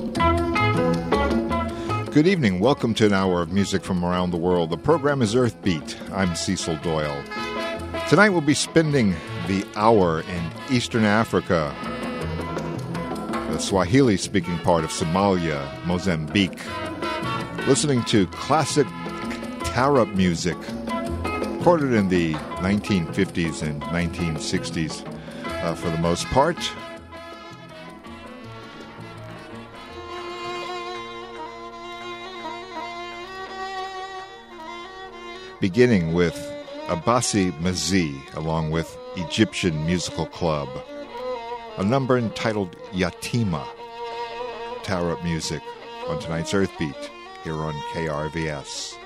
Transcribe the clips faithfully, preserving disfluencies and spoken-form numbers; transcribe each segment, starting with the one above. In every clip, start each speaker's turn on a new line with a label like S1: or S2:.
S1: Good evening. Welcome to an hour of music from around the world. The program is Earth Beat. I'm Cecil Doyle. Tonight we'll be spending the hour in Eastern Africa, the Swahili-speaking part of Somalia, Mozambique, listening to classic taarab music recorded in the nineteen fifties and nineteen sixties uh, for the most part. Beginning with Abasi Mazi, along with Egyptian Musical Club, a number entitled Yatima, taarab music on tonight's Earth Beat here on K R V S.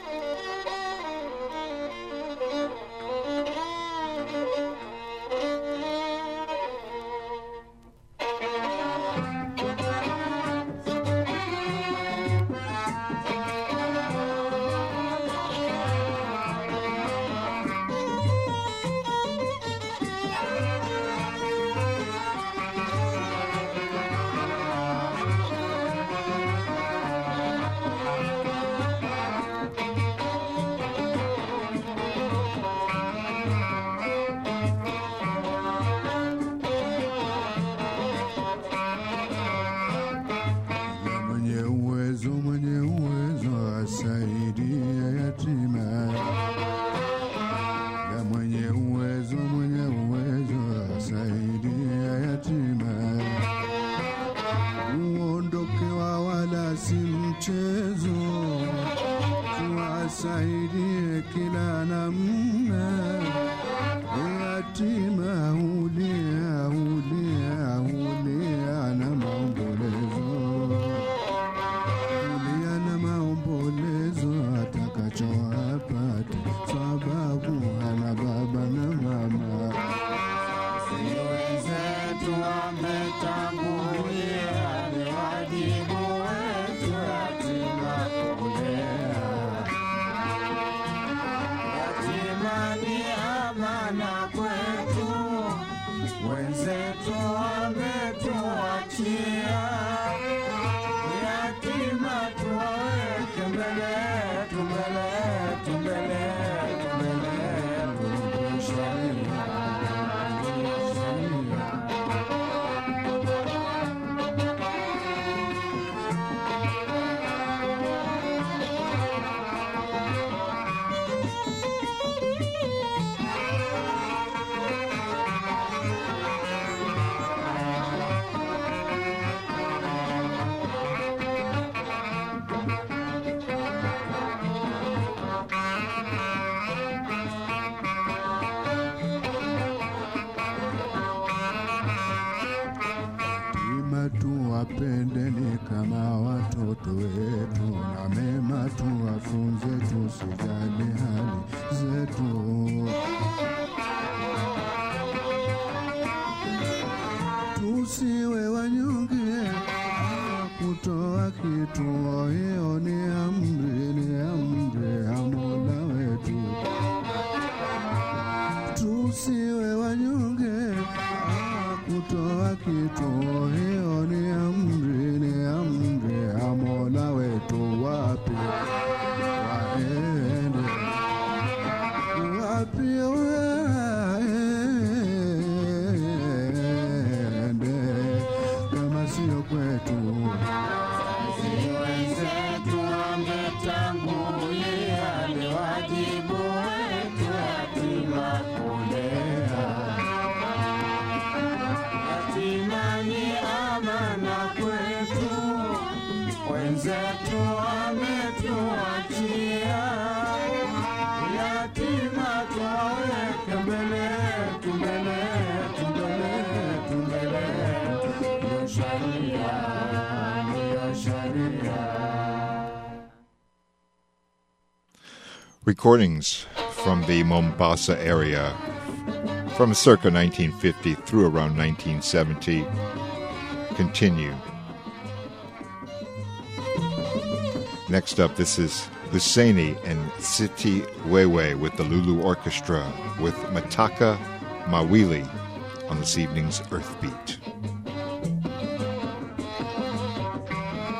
S2: Tuwapendeni kama watoto wetu, na mema tuwafunze, tusijali hali zetu. Tusiwe wanyonge kutoa kitu, hiyo ni amri, ni amri ya Mola wetu. Tusiwe wanyonge kutoa kitu, hiyo ni amri, ni amri ya Mola wetu. Wapi waende, wapi waende, kama sio kwetu. Wenzetu wametangulia, ni wajibu wetu yatima kulea. Yatima ni amana kwetu, wenzetu wametuachia. Yatima tuwaweke mbele, tumbele, tumbele, tumbele. Ndio sharia, ndio sharia.
S1: Recordings from the Mombasa area from circa nineteen fifty through around nineteen seventy continue. Next up, this is Luseni and Siti Wewe with the Lulu Orchestra with Mataka Mawili on this evening's Earth Beat.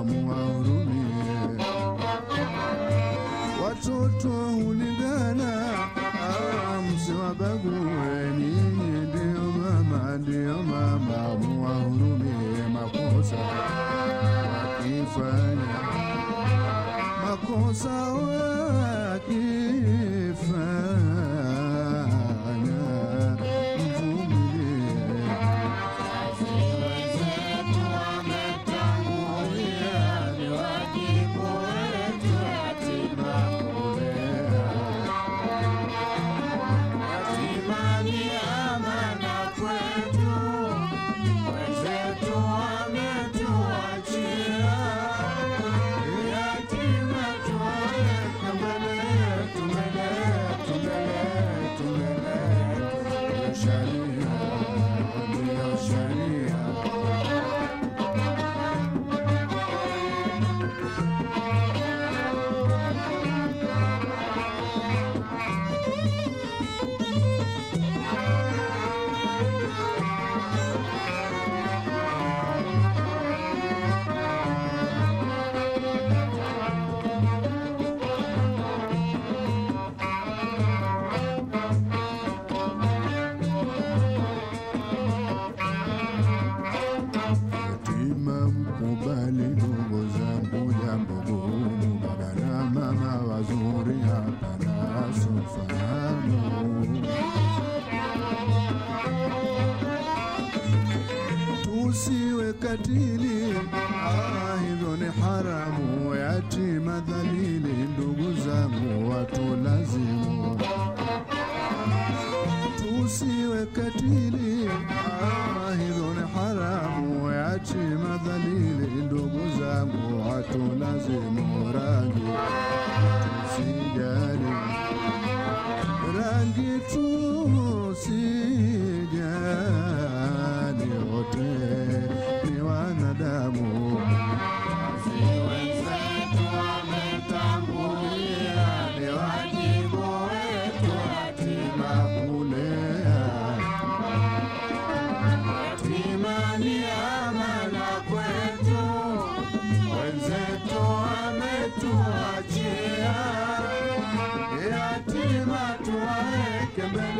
S2: muwahurumie. Watoto hulingana, msiwabague, nyinyi ndio mama, ndio mama, muwahurumie. Makosa wakifanya, makosa wakifanya, mvumilie. Wenzetu wametangulia, ni wajibu wetu yatima kulea. Yatima ni amana kwetu, wenzetu wametuachia. Yatima tuwaweke mbele, tumbele, tumbele, tumbele. Ndiyo sharia, ndiyo sharia. Yatima mkubali ndugu zangu, jambo gumu. Baba na mama wazuri hapana asofahamu. Tusiwe katili, ah, hivyo ni haramu. Yatima dhalili ndugu zangu watu lazimu. Tusiwe katili, ah, hivyo ni haramu. Yatima dhalili ndugu zangu watu lazimu. Rangi tusijali, rangi tusijali, wote ni wanadamu. Wenzetu wametangulia, ni wajibu wetu yatima kulea. Yatima ni amana kwetu, wenzetu wametuachia. Yatima tuwaweke mbele,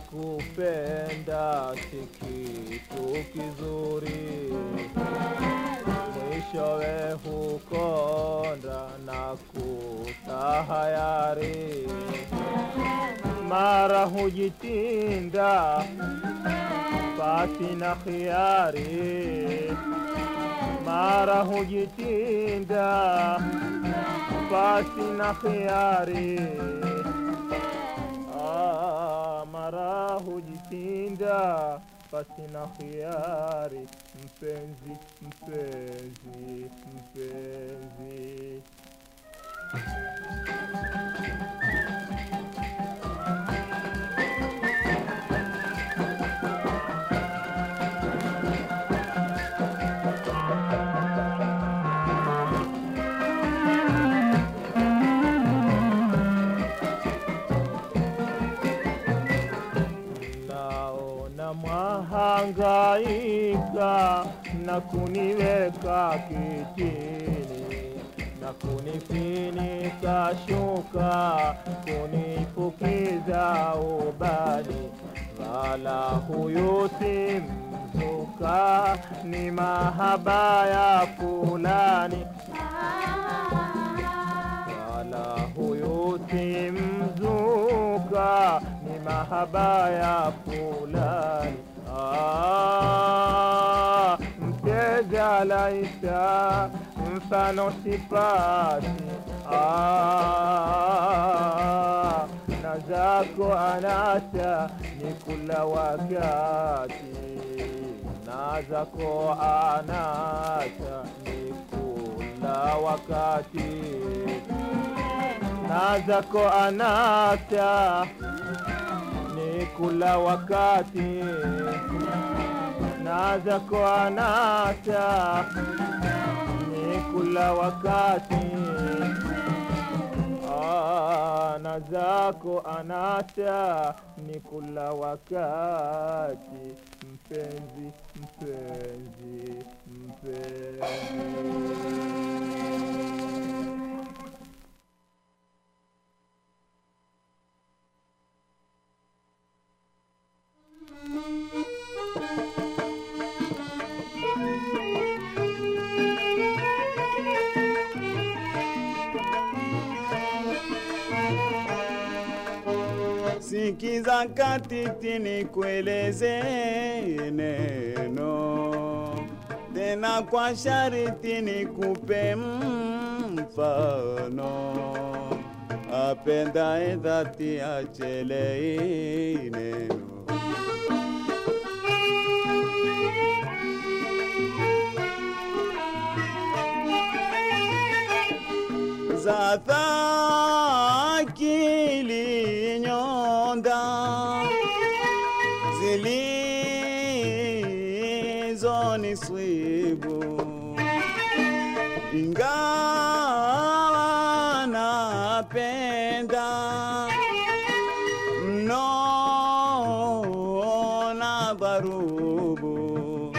S3: kupenda si kitu kizuri, mwishowe hukonda na kutahayari. Mara hujitinda pasi na khiari, mara hujitinda pasi na khiari. Ah, mara hujitinda pasi na khiari. Mpenzi, mpenzi, mpenzi. Hangaika na kuniweka kitini, na kunifinika shuka, kunifukiza ubani. Wala huyu si mzuka, ni mahaba ya fulani. Wala huyu si mzuka, ni mahaba ya fulani. Ah, mteja laita mfano sipati. Ah, na zako anasa ni kula wakati, na zako anasa ni kula wakati, na zako anasa ni kula wakati, na zako anasa ni kula wakati. Ah, na zako anasa ni kula wakati. Mpenzi, mpenzi, mpenzi.
S2: Sikiza katiti nikueleze neno, tena kwa shariti nikupe mfano. Apendaye dhati achelei neno. Zata akili nyonda zilizonisibu, ingawa napenda mno na dharubu,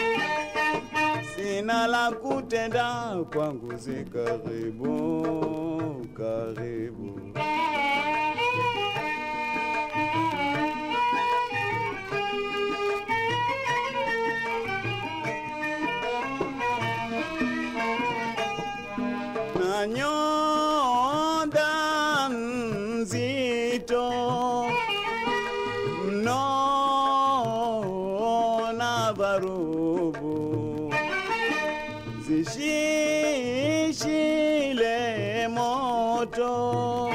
S2: sina la kutenda kwangu zi karibu, karibu. Na nyonda nzito mno na dharubu, zishishile moto,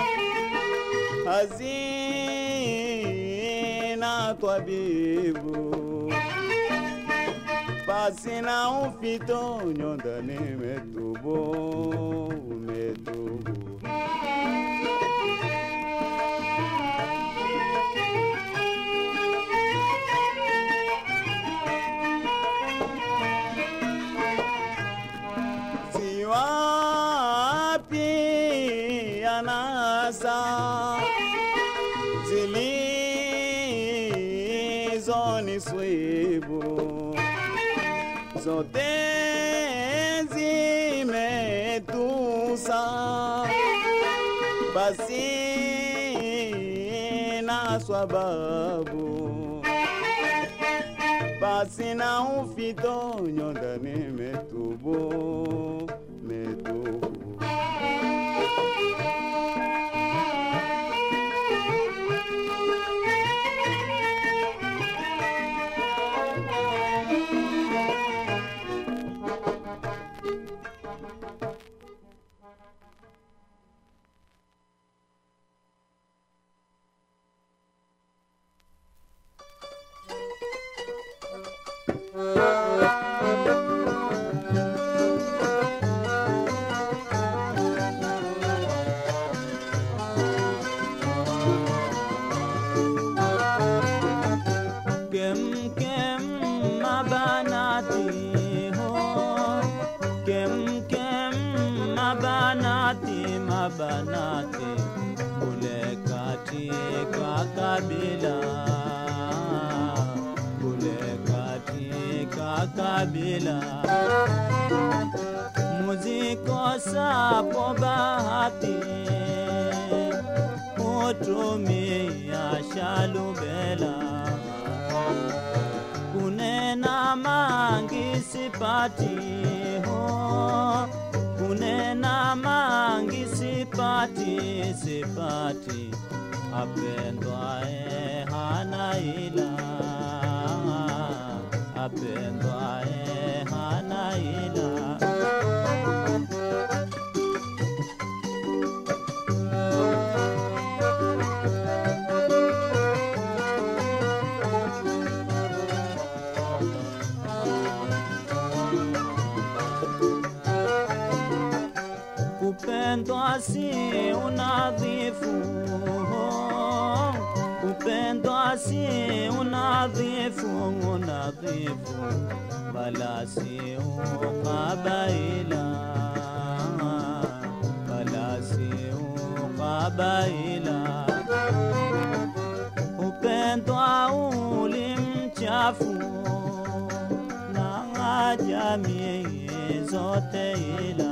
S2: hazina tabibu. Pasi na ufito nyonda nimetubu, metubu. Ziwapi anasa zilizonisibu, zote zimetusa, basi na na swababu basi na ufito nyondani metubu metubu banate kule katika kabila kule katika kabila muzikosa po bahati utumia shalubela kunena mangi sipati ho kunena mangi sipati sipati apendwae hana ila apendwae hana ila upendo asi unadhifu upendo asi unadhifu unadhifu bala si ukabaila bala si ukabaila upendo ulimchafu na jamii zote ila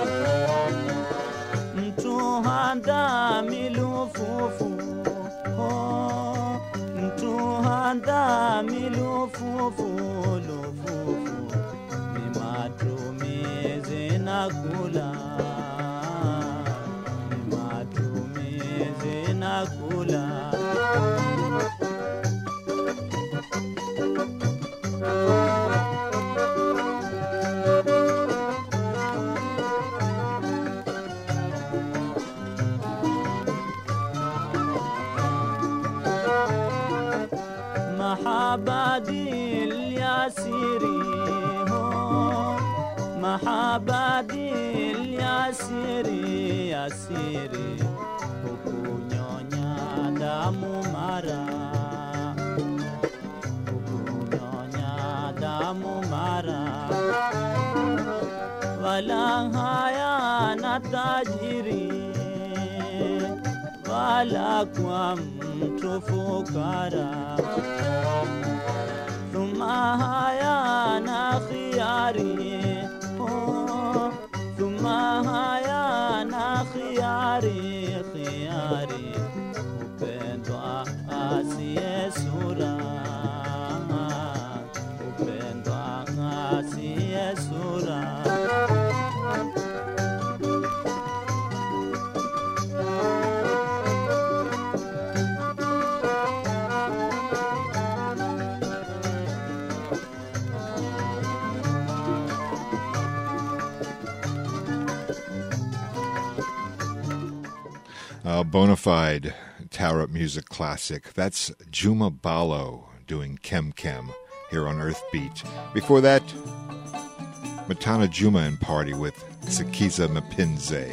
S2: mtu handa milufufu oh, mtu handa milufufu lufufu ni matumizi na kula ni matumizi na kula mahabadi yasiri ho mahabadi yasiri yasiri kukunyonya damu mara kukunyonya damu mara wala haya na tajiri wala kwa mtu fukara thumma haya na khiyari oh, thumma haya na khiyari khiyari upendo asiye sura upendo asiye sura
S1: A bona fide Taarab music classic. That's Juma Balo doing Kem Kem here on Earth Beat. Before that, Matana Juma and Party with Sikiza Mpinze.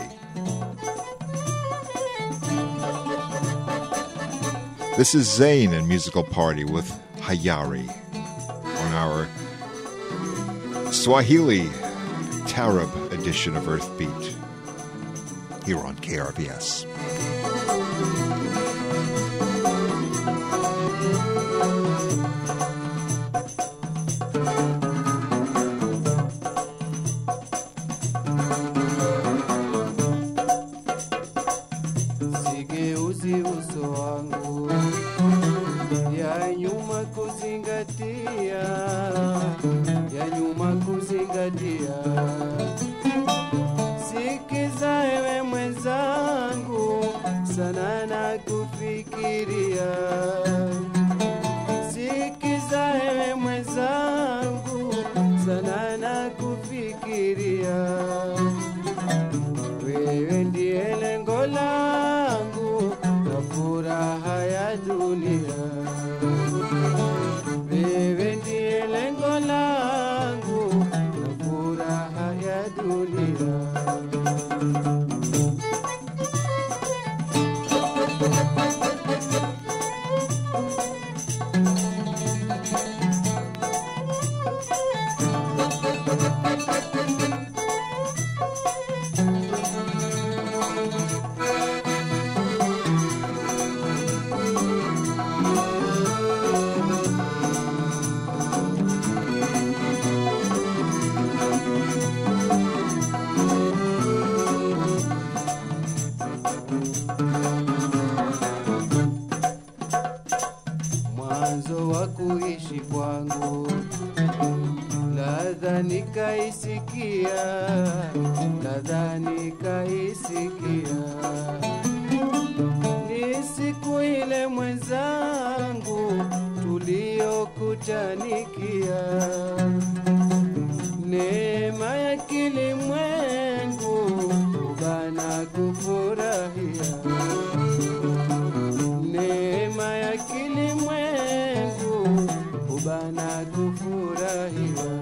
S1: This is Zayn and Musical Party with Hayari on our Swahili Taarab edition of Earth Beat here on K R V S.
S4: Sigeuzi uso wangu kufikiria. Sikiza ewe mwenzangu, sana na kufikiria. Sikiza ewe mwenzangu, sana na kufikiria. Wewe ndiye lengo langu na furaha ya dunia. Wewe ndiye lengo langu na furaha ya dunia. Mwanzo wa kuishi kwangu ladha nikaisikia, ladha nikaisikia. Ni siku ile mwenzangu tuliyokutanikia, neema ya kilimwengu bana kufurahia. Neema ya kilimwengu bana kufurahia.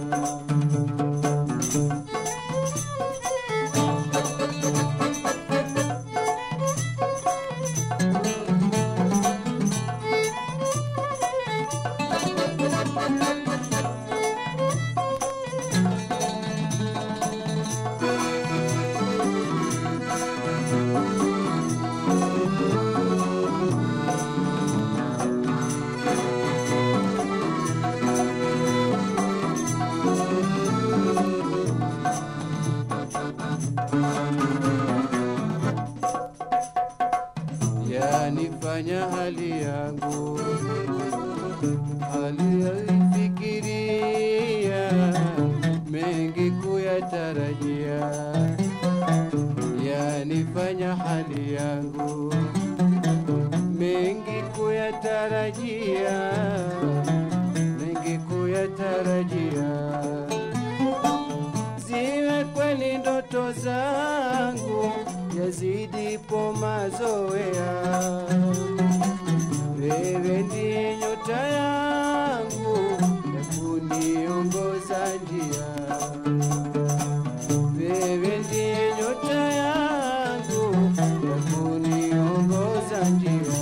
S4: Yanifanya hali yangu, hali ya fikiria, mengi kuyatarajia. Yanifanya hali yangu, mengi kuyatarajia, mengi kuyatarajia. Ziwe kweli ndoto zangu, yazidipo mazoea. Wewe ndiye nyota yangu ya kuniongoza njia. Wewe ndiye nyota yangu ya kuniongoza njia.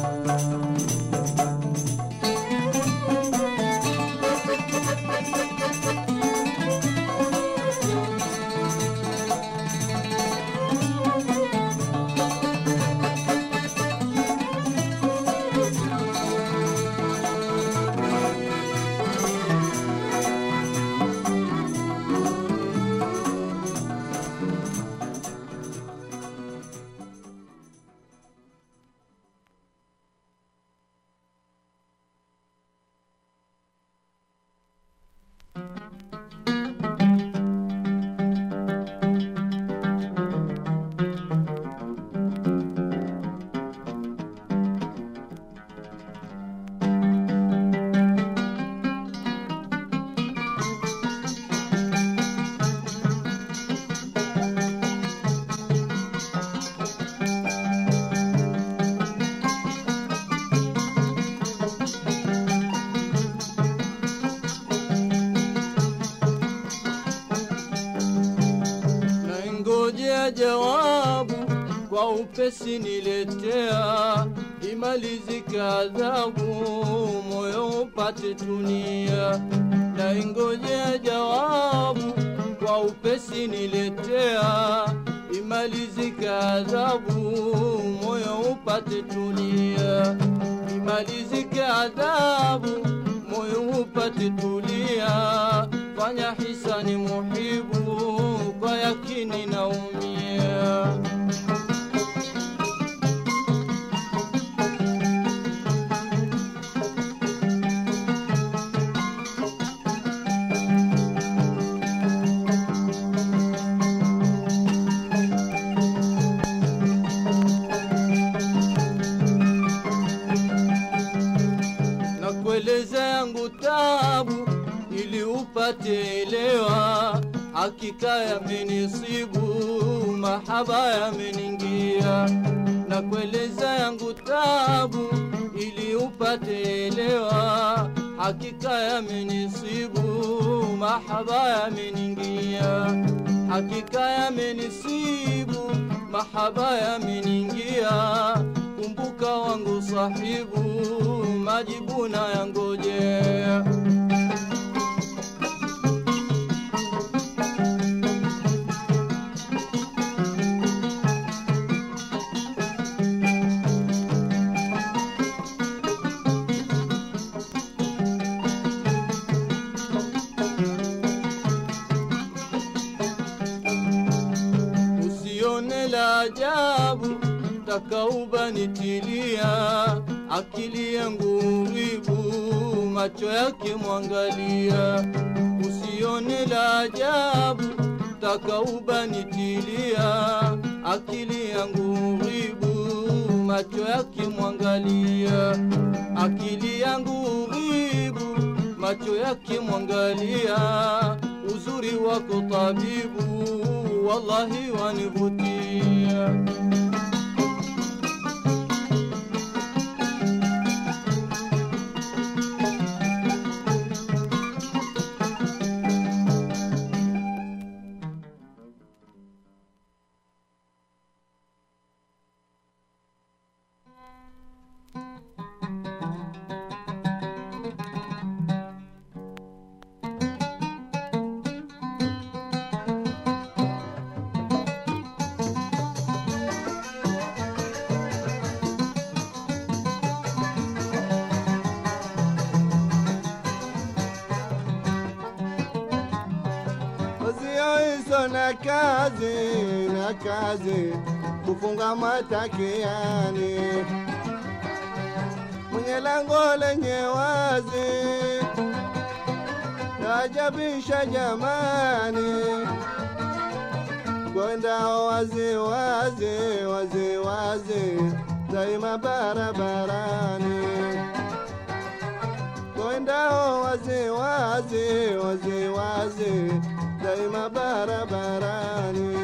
S4: Jawabu kwa upesi niletea, imalizike adhabu, moyo upate tunia. Na ingojea jawabu kwa upesi niletea, imalizike adhabu, moyo upate tunia. Imalizike adhabu, moyo upate tulia. Fanya hisani muhibu, kwa yakini naumia. hakika yamenisibu, mahaba yameningia, na kueleza yangu tabu ili upate elewa. Hakika yamenisibu, mahaba yameningia, hakika yamenisibu, mahaba yameningia. Kumbuka wangu sahibu, majibu na yangojea. Ajabu takaubanitilia, akili yangu uribu, macho yake mwangalia. Usione la ajabu takaubanitilia, akili yangu uribu, macho yake mwangalia. Akili yangu uribu, macho yake mwangalia. Uzuri wako tabibu, wallahi wanivutia.
S5: Na kazi, na kazi, kufunga matakiani, mwenye lango lenye wazi, najabisha jamani, kwenda wazi wazi, wazi wazi, daima barabarani, kwenda wazi wazi, wazi wazi, daima barabarani.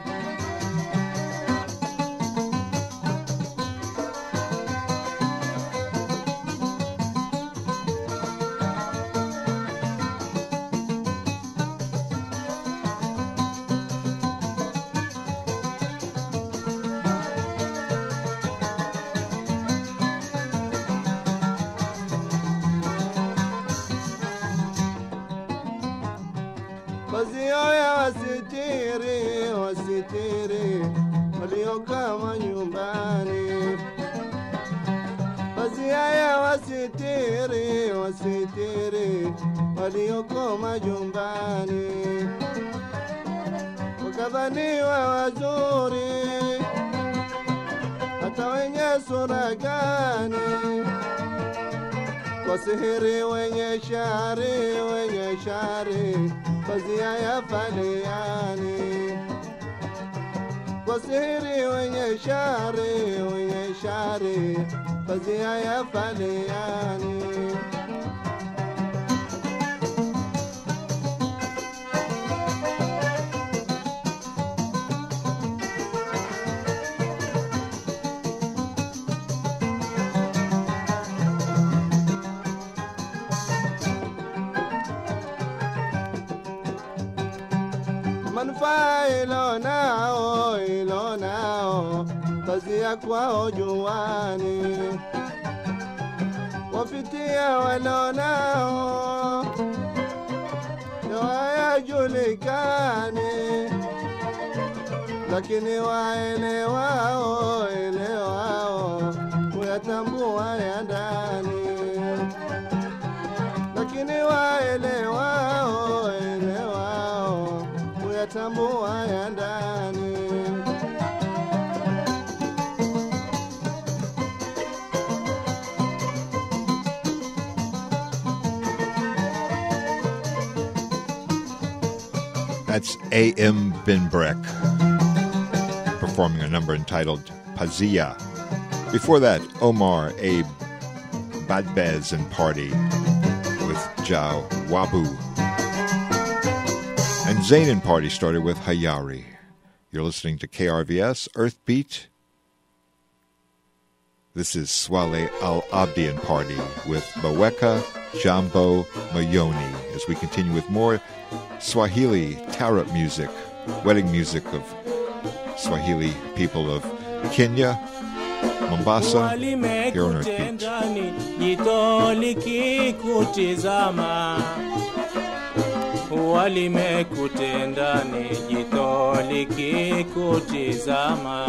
S5: Pazio ya wasitiri, wasitiri, waliokama nyumbani. Pazia ya wasitiri, wasitiri, waliokama nyumbani. Wakadhaniwa wazuri, hata wenye sura gani. Kwa sihiri wenye shari, wenye shari, pazia ya faliani. Kwa sihiri wenye shari, wenye shari, pazia ya faliani. Manufaa ilo nao, ilo nao, pazia kwao juani. Wafitia walo nao, hayajulikani, lakini waelewao, elewao, kuyatambua ya ndani. Lakini waelewao, elewao, kuyatambua ya ndani.
S1: That's A M Binbrek performing a number entitled Pazia. Before that, Omar A. Badbez and Party with Jao Wabu. And Zainin Party started with Hayari. You're listening to K R V S Earthbeat. This is Swale Al-Abdian Party with Baweka Jambo Mayoni as we continue with more Swahili tarot music, wedding music of Swahili people of Kenya, Mombasa, here on Earthbeat.
S2: Walimekutendani jito likikutizama,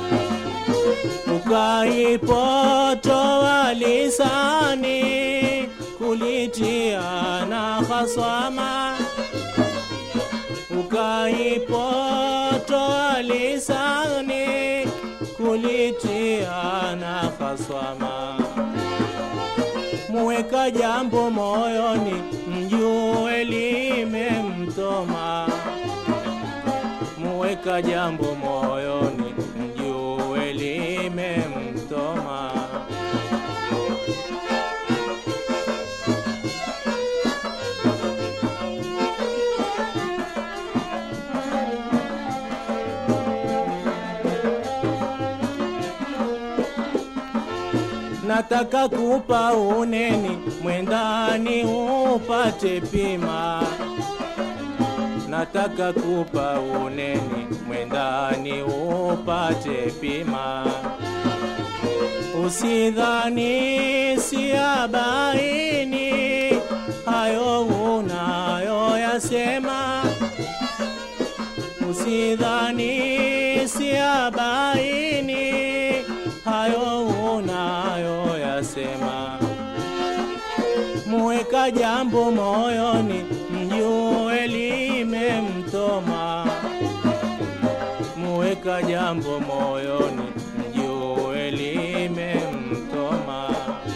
S2: ukaipotoa lisani kulitia na khasama, ukaipotoa lisani kulitia na khasama. Muweka jambo moyoni mjue limemtoma, muweka jambo moyoni mjue limemtoma. Nataka kupa uneni mwendani upate pima, nataka kupa uneni mwendani upate pima. Usidhani siabaini hayo unayo yasema, usidhani siabaini hayo unayo yasema. Muweka jambo moyoni mjue limemtoma, muweka jambo moyoni mjue limemtoma.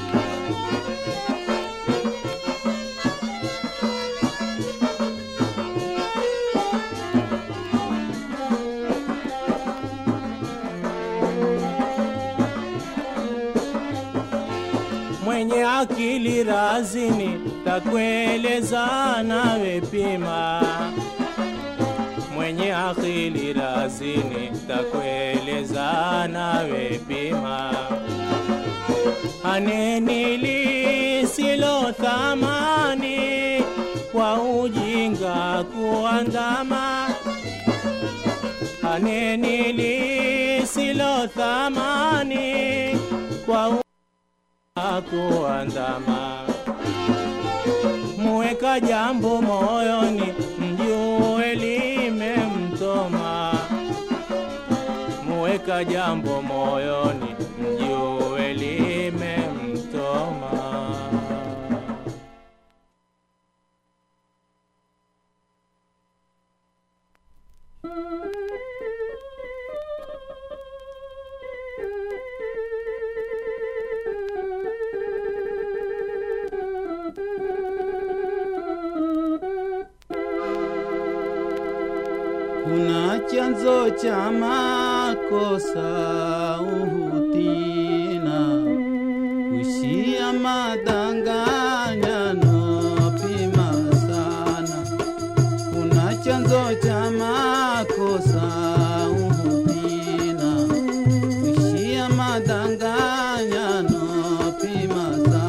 S2: Mwenye akili razini takueleza nawe pima, mwenye akili razini takueleza nawe pima. Aneni lisilo thamani kwa ujinga kuandama, aneni lisilo thamani kwa ujinga kuandama. Muweka jambo moyoni mjue limemtoma, muweka jambo moyoni mjue limemtoma.
S6: Kuna chanzo cha makosa uhutina, kuishia madanganyano pima sana. Kuna chanzo cha makosa uhutina, kuishia madanganyano pima sana.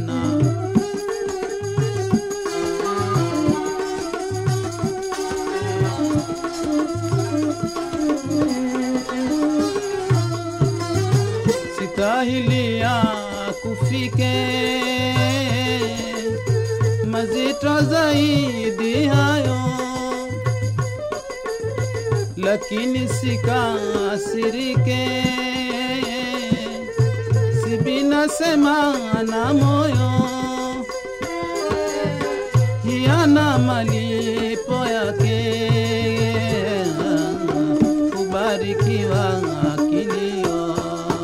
S6: Sitahilia kufike mazito zaidi hayo, lakini sikasirike, sibinasema na moyo, hiana malipo yake, kubarikiwa kilio.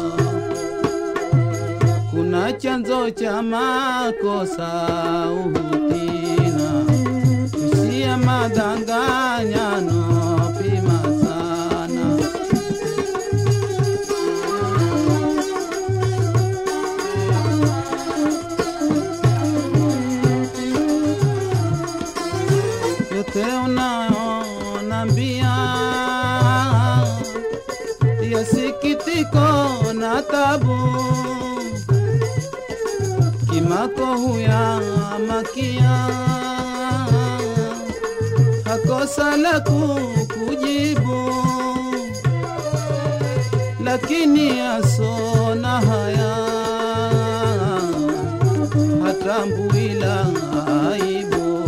S6: Kuna chanzo cha makosa uhutina, kusia madanganyano pima sana. Yote unayo masikitiko na tabu, kimako huya makia, hakosa la kukujibu, lakini asona haya, hatambuila aibu.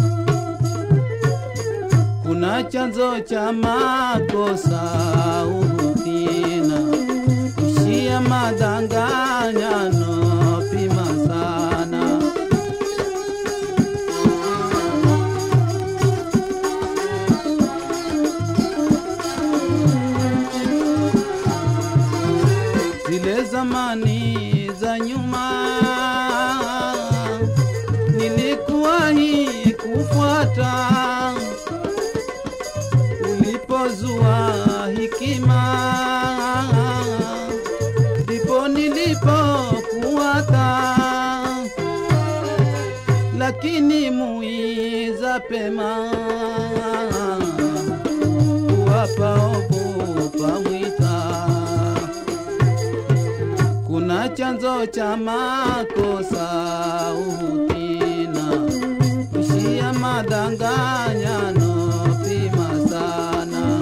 S6: Kuna chanzo cha makosa uhutina, kushia madanganyano pima sana. Zile zamani za nyuma nilikuwahi kufuata, ulipozua hikima ndipo nilipokuata, lakini muiza pema kuwapa ogopa mwita. Kuna chanzo cha makosa uhutina, kushia madanganyano pima sana.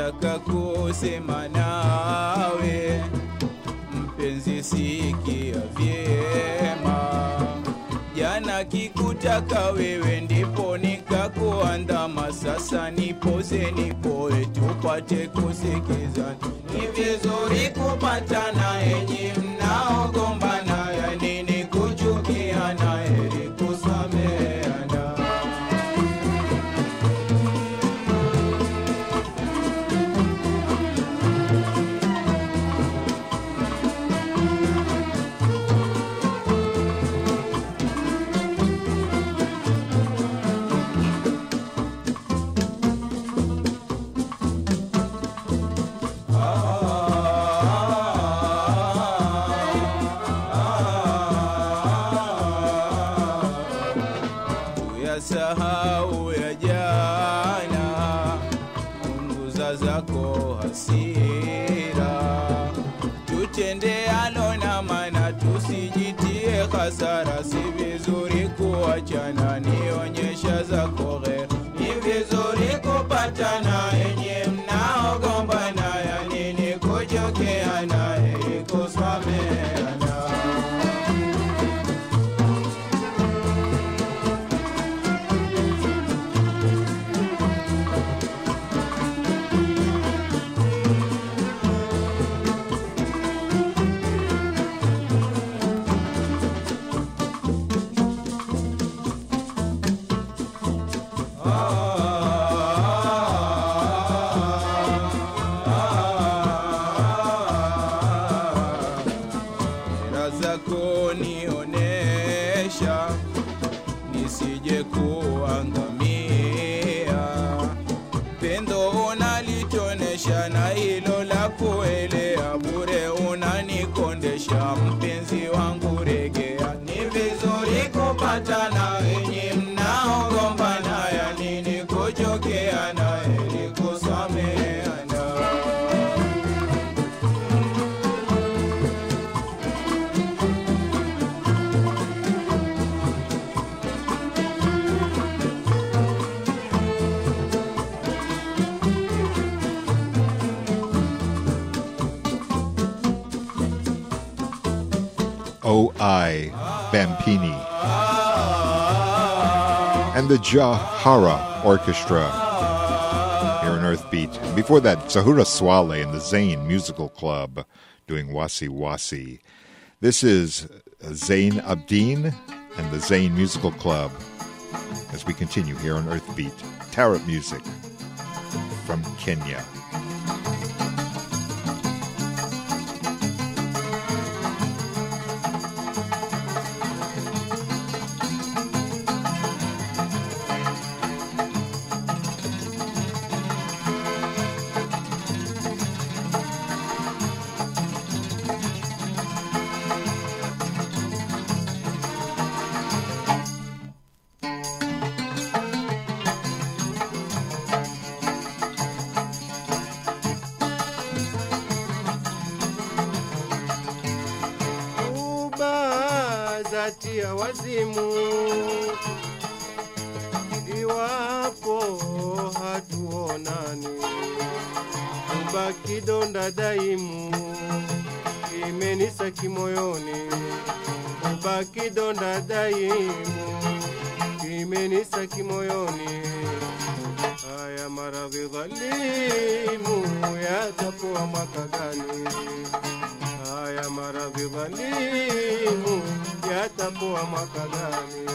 S2: nataka kusema nawe mpenzi, sikia vyema. Jana kikutaka wewe ndipo nikakuandama, sasa nipoze nipoe tupate kusikizana. Ni vizuri kupatana enyi mnaogombana, ya nini kuchukiana, heri kusameheana. Sahau ya jana, punguza zako hasira, tutendeano na maana tusijitie hasara. Si vizuri kuachana, nionyesha zako ghair. Ni vizuri kupatana enye mnaogombana, ya nini kuchokeana, heri kusameheana. Nisije kuangamia, pendo unalitonesha na hilo la kuelea, bure unanikondesha, mpenzi wangu regea. Ni vizuri kupatana enyi mnaogombana, ya nini kuchokeana, heri kusameheana.
S1: O I Bampini and the Jahara Orchestra here in Earthbeat. Before that, Zahura Swale and the Zain Musical Club doing Wasi Wasi. This is Zain Abdeen and the Zain Musical Club as we continue here on Earthbeat. Tarab music from Kenya.
S5: Tia wazimu iwapo hatuonani, ubaki donda daimu imenisa kimoyoni, ubaki donda daimu imenisa kimoyoni. Haya maradhi dhalimu yatapoa mwaka gani? Haya maradhi dhalimu yatapoa mwaka gani?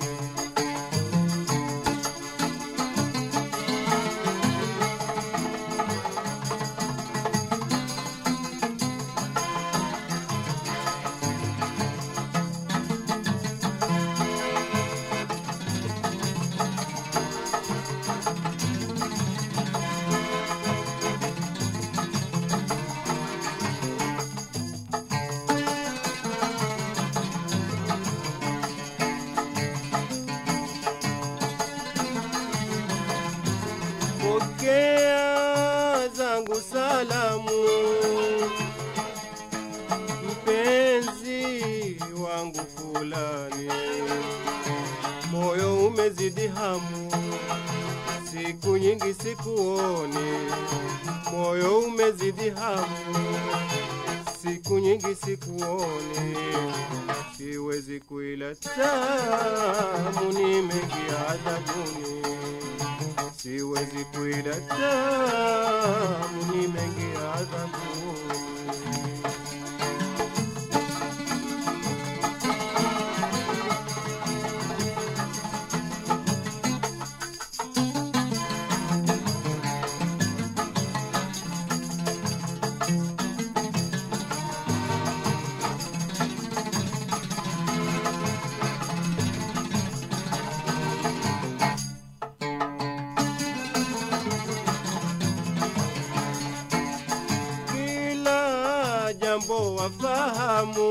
S5: Pokea zangu salamu, mpenzi wangu fulani, moyo umezidi hamu, siku nyingi sikuoni, moyo umezidi hamu. Siku nyingi sikuoni, siwezi kuila tamu, nimeingia adhabuni. Siwezi kuila tamu, nimeingia adhabuni. Jambo wafahamu,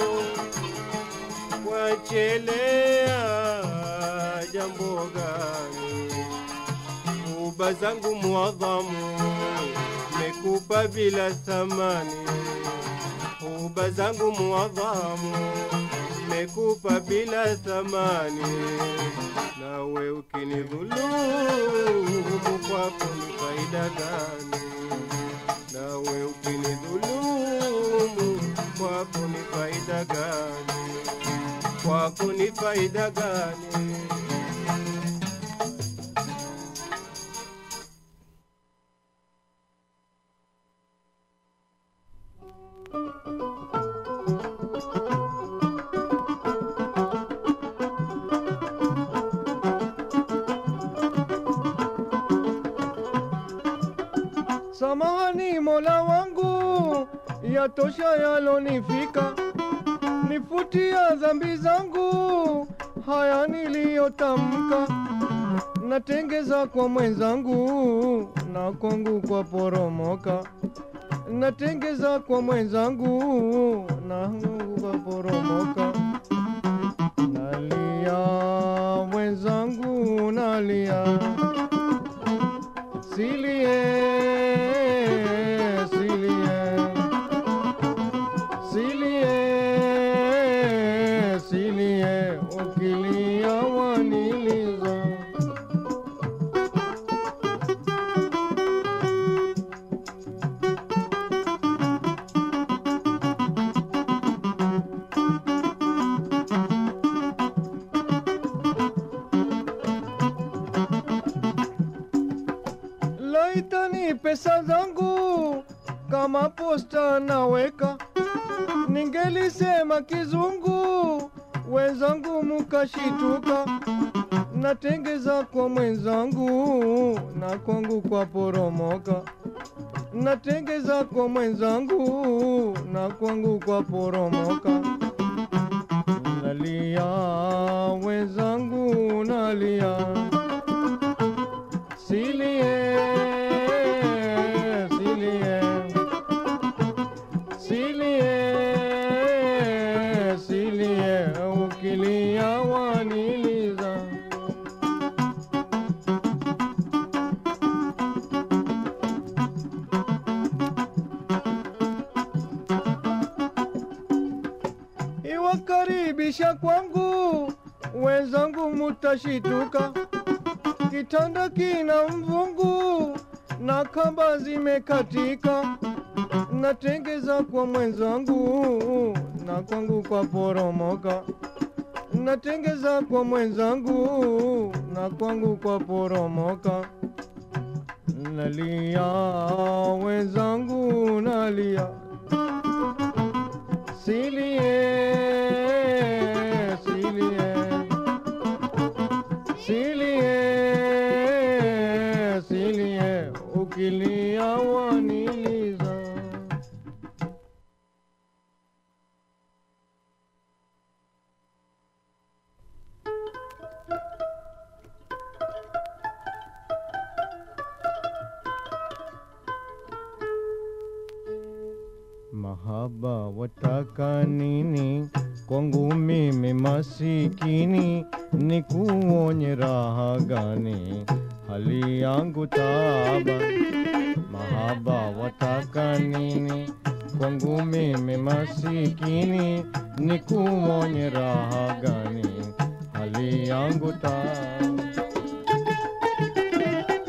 S5: wachelea jambo gani? Uba zangu muadhamu, mekupa bila thamani. Uba zangu muadhamu, mekupa bila thamani. Nawe ukinidhulumu, kwako ni faida gani? Nawe ukinidhulumu, kwako ni faida gani? Kwako ni faida gani?
S3: Samahani Mola wangu, yatosha yalonifika, nifutia dhambi zangu, haya niliyotamka. Natengeza kwa mwenzangu, na kwangu kwa poromoka. Natengeza kwa mwenzangu, na kwangu kwa poromoka. Nalia mwenzangu, nalia, silie ukilia waniliza. Laitani pesa zangu kama posta naweka, ningelisema kizungu wenzangu mukashituka. Natengeza kwa mwenzangu, na kwangu kwa poromoka. Natengeza kwa mwenzangu, na kwangu kwa poromoka. Nalia wenzangu, nalia, silie silie silie silie ukilia waniliza. Iwakaribisha kwangu wenzangu mutashituka, kitanda kina mvungu na kamba zimekatika. Natengeza kwa mwenzangu, na kwangu kwa poromoka. Natengeza kwa mwenzangu, na kwangu kwa poromoka. Nalia wenzangu, nalia, silie silie silie silie ukilia waniliza. Mahaba wataka nini kwangu mimi masikini, nikuonye raha gani hali yangu taaba. Mahaba wataka nini kwangu mimi masikini, nikuonye raha gani hali yangu taaba.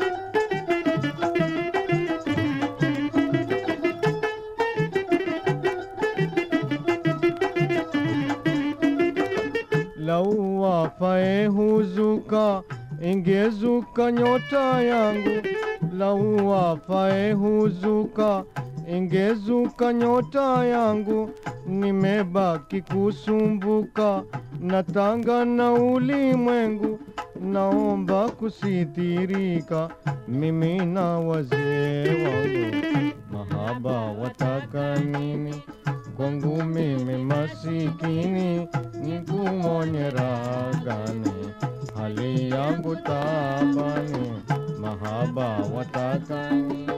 S3: ingezuka, ingezuka nyota yangu, lau afae huzuka, ingezuka nyota yangu, nimebaki kusumbuka, natanga na ulimwengu, naomba kusitirika, mimi na wazee wangu. Mahaba wataka nini? Kwangu mimi masikini, nikumwonye raha gani? Hali yangu tabani, mahaba wataka nini?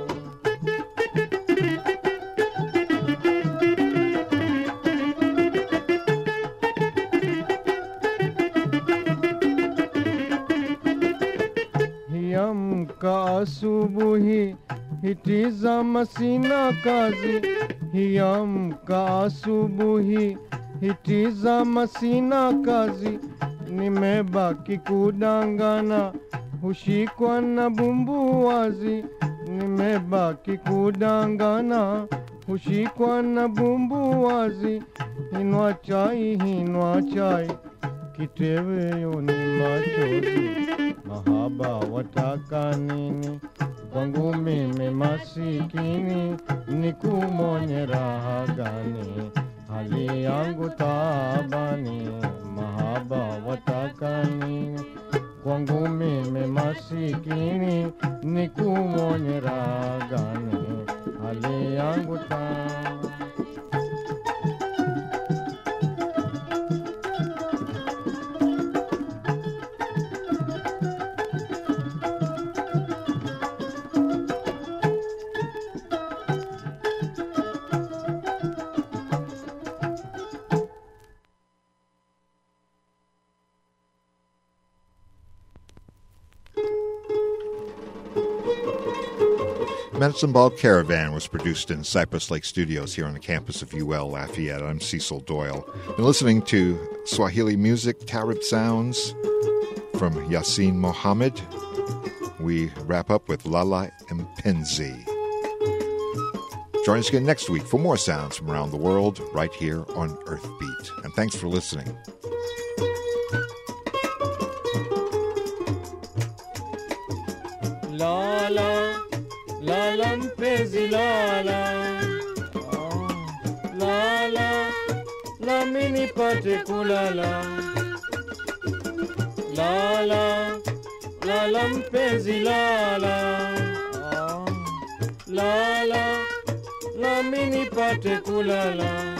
S3: Hiamka asubuhi, hitizama sina kazi. Hiamka asubuhi, hitizama sina kazi. Nimebaki kudangana, hushikwa na bumbuwazi. Nimebaki kudangana, hushikwa na bumbuwazi. Hinwa chai, hinwa chai, kiteweyo ni machozi. Mahaba wataka nini? Kwangu mimi masikini, nikumwonye raha gani? Hali yangu tabani, mahaba wataka nini? Kwangu mimi masikini, nikumwonye raha gani? Hali yangu tabani.
S1: Medicine Ball Caravan was produced in Cypress Lake Studios here on the campus of U L Lafayette. I'm Cecil Doyle. You're listening to Swahili music, Tarab sounds from Yasin Mohammed. We wrap up with Lala Mpenzi. Join us again next week for more sounds from around the world right here on Earthbeat. And thanks for listening.
S3: Lala, Lala mpenzi lala, oh, lala, nami nipate kulala. Lala, Lala mpenzi lala, oh, lala, nami nipate kulala.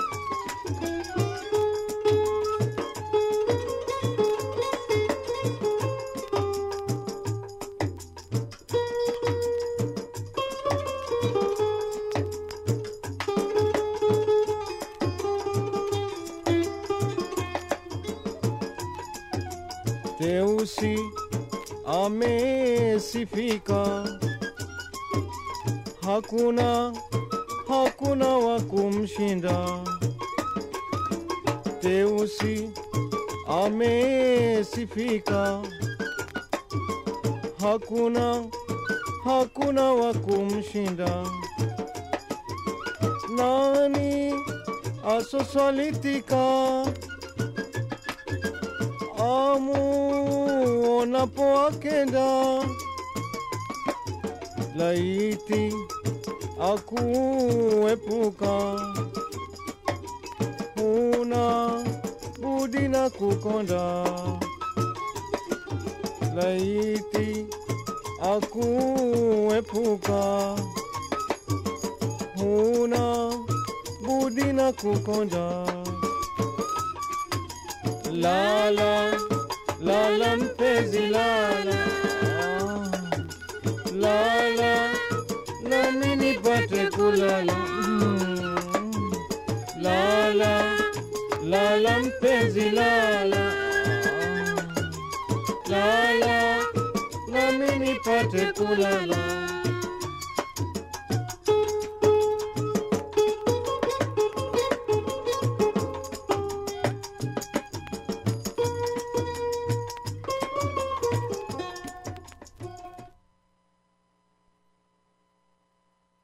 S3: Teusi amesifika, hakuna hakuna wa kumshinda. Teusi amesifika, hakuna hakuna wa kumshinda. Nani asosalitika, amuonapo akenda, laiti akuepuka, huna budi na kukonda. Laiti akuepuka, huna budi na kukonda. Lala, lala mpenzi lala, ah, lala, nami nipate kulala. Mm. Lala, lala mpenzi lala, ah, lala, nami nipate kulala.